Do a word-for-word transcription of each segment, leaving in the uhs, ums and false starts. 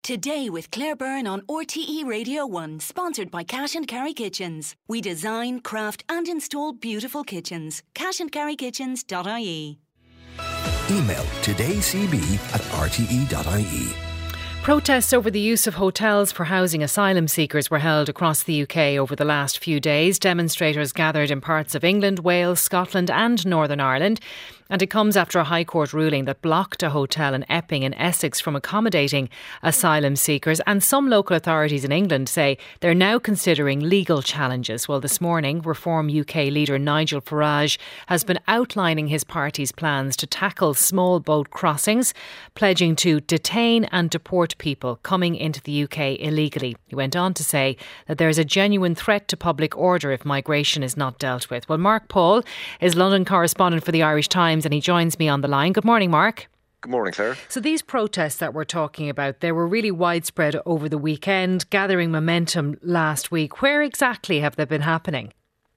Today with Claire Byrne on R T E Radio one, sponsored by Cash and Carry Kitchens. We design, craft and install beautiful kitchens. cash and carry kitchens dot I E. Email todaycb at r t e dot i e. Protests over the use of hotels for housing asylum seekers were held across the U K over the last few days. Demonstrators gathered in parts of England, Wales, Scotland and Northern Ireland. And it comes after a High Court ruling that blocked a hotel in Epping in Essex from accommodating asylum seekers. And some local authorities in England say they're now considering legal challenges. Well, this morning, Reform U K leader Nigel Farage has been outlining his party's plans to tackle small boat crossings, pledging to detain and deport people coming into the U K illegally. He went on to say that there is a genuine threat to public order if migration is not dealt with. Well, Mark Paul is London correspondent for the Irish Times and he joins me on the line. Good morning, Mark. Good morning, Claire. So these protests that we're talking about, they were really widespread over the weekend, gathering momentum last week. Where exactly have they been happening?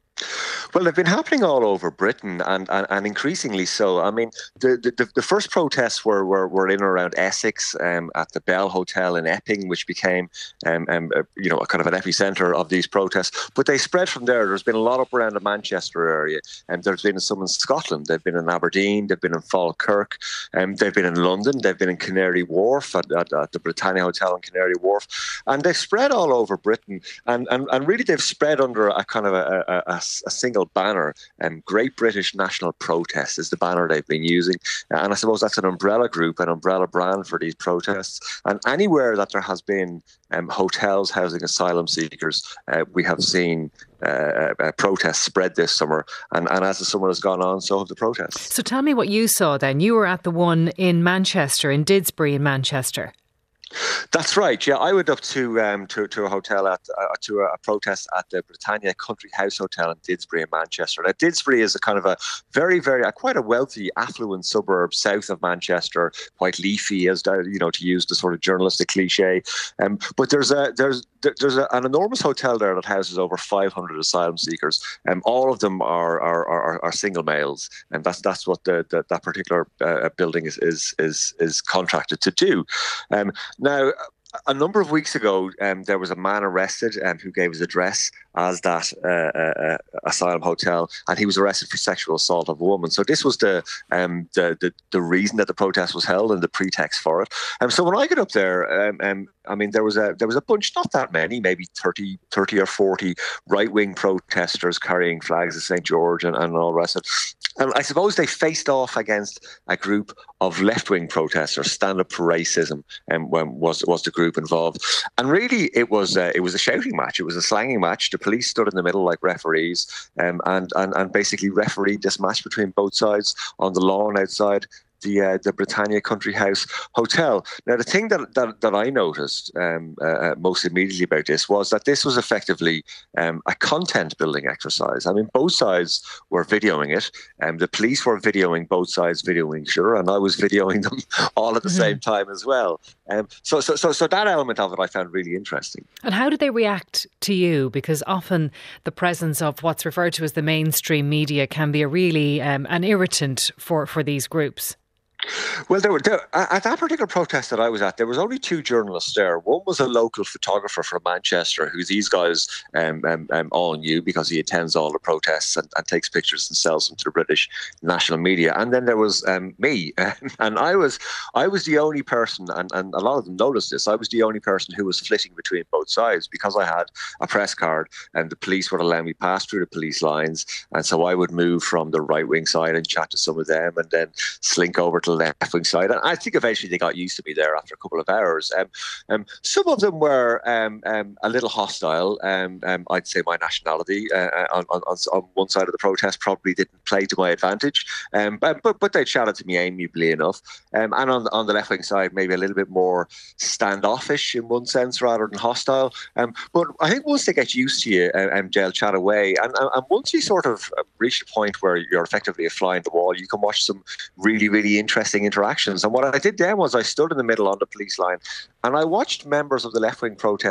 Well, they've been happening all over Britain and, and, and increasingly so. I mean, the, the, the first protests were, were, were in and around Essex um, at the Bell Hotel in Epping, which became um, um, uh, you know, a kind of an epicentre of these protests. But they spread from there. There's been a lot up around the Manchester area, and there's been some in Scotland. They've been in Aberdeen, they've been in Falkirk, um, they've been in London, they've been in Canary Wharf at, at, at the Britannia Hotel in Canary Wharf, and they've spread all over Britain. And, and, and really, they've spread under a kind of a, a, a, a single banner. Um, Great British National Protest is the banner they've been using, and I suppose that's an umbrella group, an umbrella brand for these protests. And anywhere that there has been um, hotels housing asylum seekers, uh, we have seen uh, uh, protests spread this summer, and, and as the summer has gone on, so have the protests. So tell me what you saw then. You were at the one in Manchester, in Didsbury in Manchester. That's right. Yeah, I went up to um, to, to a hotel at uh, to a protest at the Britannia Country House Hotel in Didsbury in Manchester. Now, Didsbury is a kind of a very, very uh, quite a wealthy, affluent suburb south of Manchester, quite leafy, as you know, to use the sort of journalistic cliche. Um, but there's a there's there's a, an enormous hotel there that houses over five hundred asylum seekers. Um, all of them are are, are, are single males, and that's that's what the, the that particular uh, building is is is is contracted to do. Um, Now, a number of weeks ago, um, there was a man arrested um, who gave his address as that uh, uh, asylum hotel, and he was arrested for sexual assault of a woman. So this was the um, the, the the reason that the protest was held and the pretext for it. And um, so when I got up there, um, um, I mean, there was a there was a bunch, not that many, maybe thirty, thirty or forty right-wing protesters carrying flags of Saint George and, and all the rest of it. And I suppose they faced off against a group of left-wing protesters. Stand Up for Racism um, when was was the group involved, and really it was uh, it was a shouting match. It was a slanging match. The police stood in the middle like referees, um, and and and basically refereed this match between both sides on the lawn outside the uh, the Britannia Country House Hotel. Now, the thing that that, that I noticed um, uh, most immediately about this was that this was effectively um, a content building exercise. I mean, both sides were videoing it, and um, the police were videoing both sides, videoing sure, and I was videoing them all at the mm-hmm. same time as well. Um, so, so, so, so that element of it I found really interesting. And how did they react to you? Because often the presence of what's referred to as the mainstream media can be a really um, an irritant for, for these groups. Well, there were there, at that particular protest that I was at, there was only two journalists there. One was a local photographer from Manchester, who these guys um, um, um, all knew because he attends all the protests and, and takes pictures and sells them to the British national media. And then there was um, me, and I was I was the only person, and, and a lot of them noticed this. I was the only person who was flitting between both sides because I had a press card, and the police would allow me pass through the police lines, and so I would move from the right wing side and chat to some of them, and then slink over to left wing side. And I think eventually they got used to me there after a couple of hours. Um, um, some of them were um, um, a little hostile. Um, um, I'd say my nationality uh, on, on, on one side of the protest probably didn't play to my advantage. Um, but, but but they chatted to me amiably enough. Um, and on, on the left wing side, maybe a little bit more standoffish in one sense rather than hostile. Um, but I think once they get used to you, uh, um, they'll chat away. And, and once you sort of reach a point where you're effectively a fly on the wall, you can watch some really, really interesting interactions. And what I did then was I stood in the middle on the police line and I watched members of the left-wing protest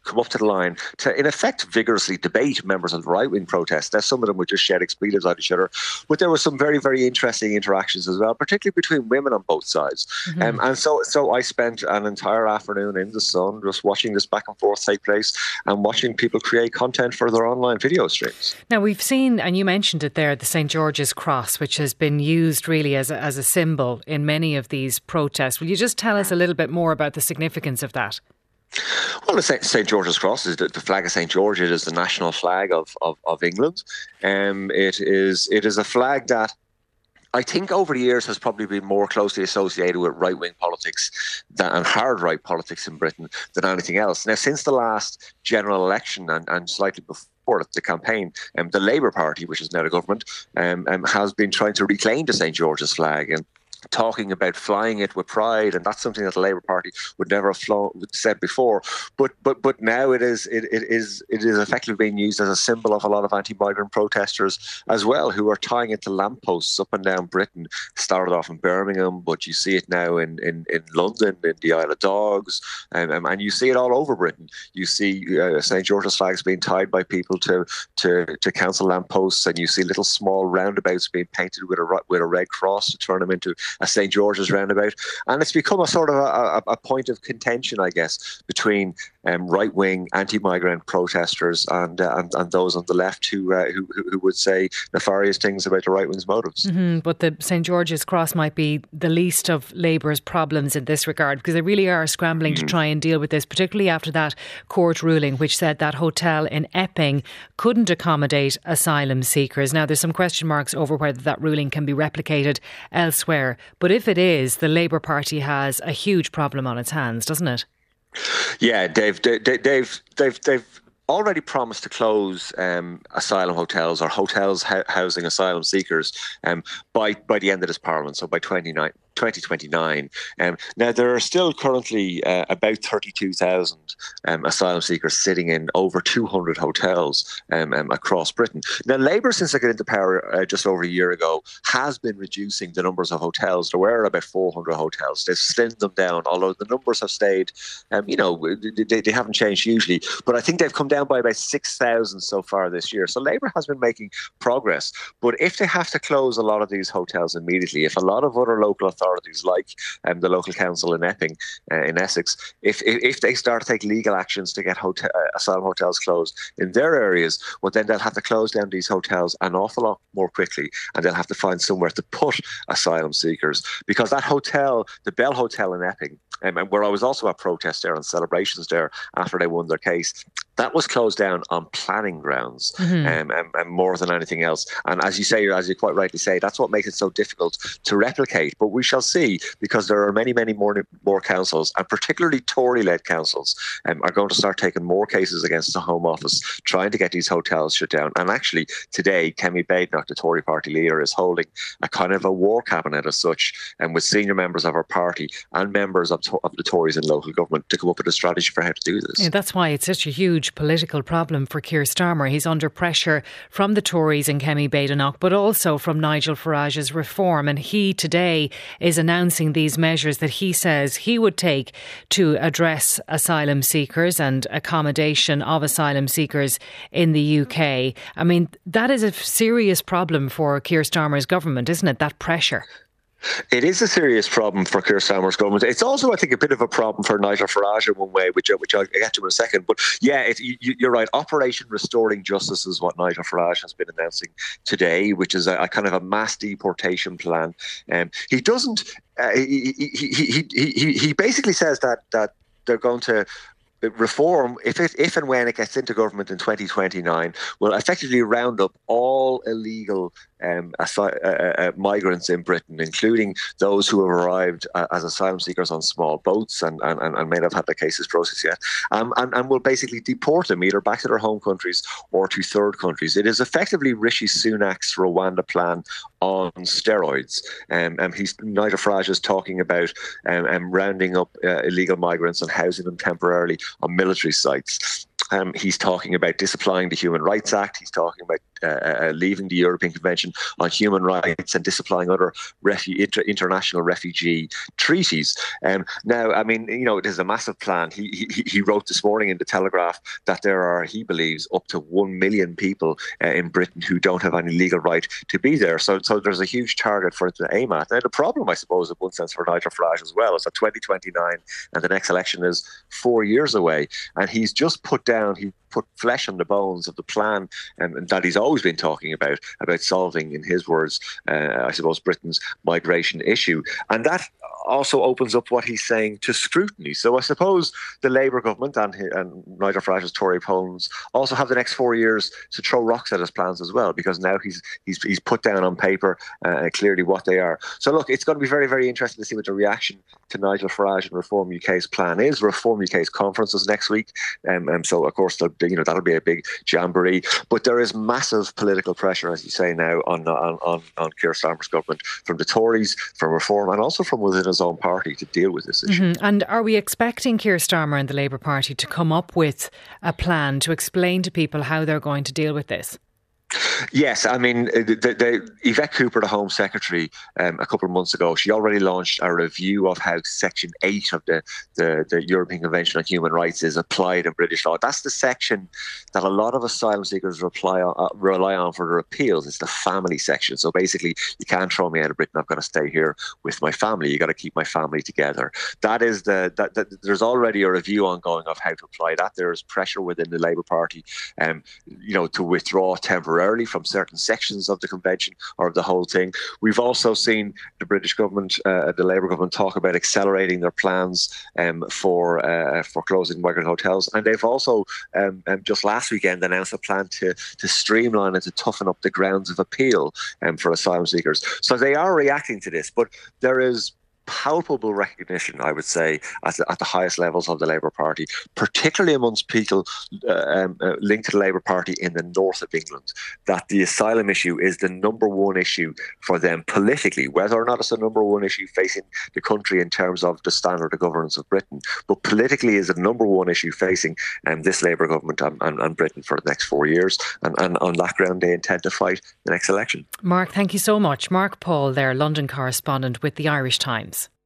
come up to the line to, in effect, vigorously debate members of the right-wing protest. Now, some of them would just shout expletives at each other, but there were some very, very interesting interactions as well, particularly between women on both sides. Mm-hmm. Um, and so, so I spent an entire afternoon in the sun just watching this back and forth take place and watching people create content for their online video streams. Now, we've seen, and you mentioned it there, the Saint George's Cross, which has been used really as a, as a symbol in many of these protests. Will you just tell us a little bit more about the significance of that? Well, the Saint George's Cross is the, the flag of Saint George. It is the national flag of, of, of England. Um, it is it is a flag that I think over the years has probably been more closely associated with right-wing politics than, and hard-right politics in Britain than anything else. Now, since the last general election and, and slightly before the campaign, um, the Labour Party, which is now the government, um, um, has been trying to reclaim the Saint George's flag and talking about flying it with pride, and that's something that the Labour Party would never have flown, said before. But but but now it is it, it is it is effectively being used as a symbol of a lot of anti-migrant protesters as well, who are tying it to lampposts up and down Britain. Started off in Birmingham, but you see it now in in, in London, in the Isle of Dogs, and um, and you see it all over Britain. You see uh, Saint George's flags being tied by people to to to council lampposts, and you see little small roundabouts being painted with a with a red cross to turn them into a Saint George's roundabout. And it's become a sort of a, a, a point of contention, I guess, between um, right-wing anti-migrant protesters and, uh, and and those on the left who, uh, who who would say nefarious things about the right-wing's motives. Mm-hmm. But the Saint George's Cross might be the least of Labour's problems in this regard, because they really are scrambling mm-hmm. to try and deal with this, particularly after that court ruling which said that hotel in Epping couldn't accommodate asylum seekers. Now, there's some question marks over whether that ruling can be replicated elsewhere. But if it is, the Labour Party has a huge problem on its hands, doesn't it? Yeah, Dave, Dave, Dave, Dave, they've already promised to close um, asylum hotels or hotels ho- housing asylum seekers um, by by the end of this Parliament, so by twenty twenty-nine. Um, now, there are still currently uh, about thirty-two thousand um, asylum seekers sitting in over two hundred hotels um, um, across Britain. Now, Labour, since they got into power uh, just over a year ago, has been reducing the numbers of hotels. There were about four hundred hotels. They've slimmed them down, although the numbers have stayed, um, you know, they, they haven't changed hugely. But I think they've come down by about six thousand so far this year. So Labour has been making progress. But if they have to close a lot of these hotels immediately, if a lot of other local authorities authorities like um, the local council in Epping, uh, in Essex, if, if if they start to take legal actions to get hotel, uh, asylum hotels closed in their areas, well, then they'll have to close down these hotels an awful lot more quickly, and they'll have to find somewhere to put asylum seekers. Because that hotel, the Bell Hotel in Epping, um, and where I was also at protests there and celebrations there after they won their case, that was closed down on planning grounds, mm-hmm. um, and, and more than anything else. And as you say, as you quite rightly say, that's what makes it so difficult to replicate. But we shall see, because there are many, many more more councils, and particularly Tory-led councils, um, are going to start taking more cases against the Home Office, trying to get these hotels shut down. And actually, today, Kemi Badenoch, the Tory party leader, is holding a kind of a war cabinet as such, and with senior members of our party and members of, to- of the Tories in local government to come up with a strategy for how to do this. Yeah, that's why it's such a huge political problem for Keir Starmer. He's under pressure from the Tories and Kemi Badenoch, but also from Nigel Farage's Reform. And he today is announcing these measures that he says he would take to address asylum seekers and accommodation of asylum seekers in the U K. I mean, that is a serious problem for Keir Starmer's government, isn't it? That pressure. It is a serious problem for Keir Starmer's government. It's also, I think, a bit of a problem for Nigel Farage in one way, which, which I'll get to in a second. But yeah, it, you, you're right. Operation Restoring Justice is what Nigel Farage has been announcing today, which is a, a kind of a mass deportation plan. Um, he doesn't. Uh, he, he, he, he, he, he basically says that that they're going to. Reform, if it, if and when it gets into government in twenty twenty-nine, will effectively round up all illegal um, asy- uh, uh, migrants in Britain, including those who have arrived uh, as asylum seekers on small boats and, and, and may not have had their cases processed yet, um, and, and will basically deport them either back to their home countries or to third countries. It is effectively Rishi Sunak's Rwanda plan on steroids. Um, and he's, Nigel Farage is talking about um, um, rounding up uh, illegal migrants and housing them temporarily on military sites. Um, he's talking about disapplying the Human Rights Act. He's talking about uh, uh, leaving the European Convention on Human Rights and disapplying other refu- inter- international refugee treaties. Um, now, I mean, you know, there's a massive plan. He, he he wrote this morning in the Telegraph that there are, he believes, up to one million people uh, in Britain who don't have any legal right to be there. So, so there's a huge target for it to aim at. Now, the problem, I suppose, in one sense, for Nigel Farage as well, is that twenty twenty-nine and the next election is four years away, and he's just put down. He put flesh on the bones of the plan um, and that he's always been talking about, about solving, in his words, uh, I suppose, Britain's migration issue. And that also opens up what he's saying to scrutiny. So I suppose the Labour government and, and Nigel Farage's Tory opponents also have the next four years to throw rocks at his plans as well, because now he's he's he's put down on paper uh, clearly what they are. So look, it's going to be very, very interesting to see what the reaction to Nigel Farage and Reform U K's plan is. Reform U K's conference is next week, um, and so of course the, you know that'll be a big jamboree. But there is massive political pressure, as you say now, on on on, on Keir Starmer's government from the Tories, from Reform, and also from within his own party to deal with this issue. Mm-hmm. And are we expecting Keir Starmer and the Labour Party to come up with a plan to explain to people how they're going to deal with this? Yes, I mean, the, the, Yvette Cooper, the Home Secretary, um, a couple of months ago, she already launched a review of how Section eight of the, the, the European Convention on Human Rights is applied in British law. That's the section that a lot of asylum seekers rely on, uh, rely on for their appeals. It's the family section. So basically, you can't throw me out of Britain. I've got to stay here with my family. You've got to keep my family together. That is the that, that there's already a review ongoing of how to apply that. There is pressure within the Labour Party, um, you know, to withdraw temporarily from certain sections of the convention or of the whole thing. We've also seen the British government, uh, the Labour government, talk about accelerating their plans um, for uh, for closing migrant hotels, and they've also um, um, just last weekend announced a plan to to streamline and to toughen up the grounds of appeal um, for asylum seekers. So they are reacting to this, but there is palpable recognition, I would say, at the, at the highest levels of the Labour Party, particularly amongst people uh, um, uh, linked to the Labour Party in the north of England, that the asylum issue is the number one issue for them politically, whether or not it's the number one issue facing the country in terms of the standard of governance of Britain, but politically is the number one issue facing um, this Labour government and, and, and Britain for the next four years. And, and on that ground, they intend to fight the next election. Mark, thank you so much. Mark Paul there, London correspondent with the Irish Times.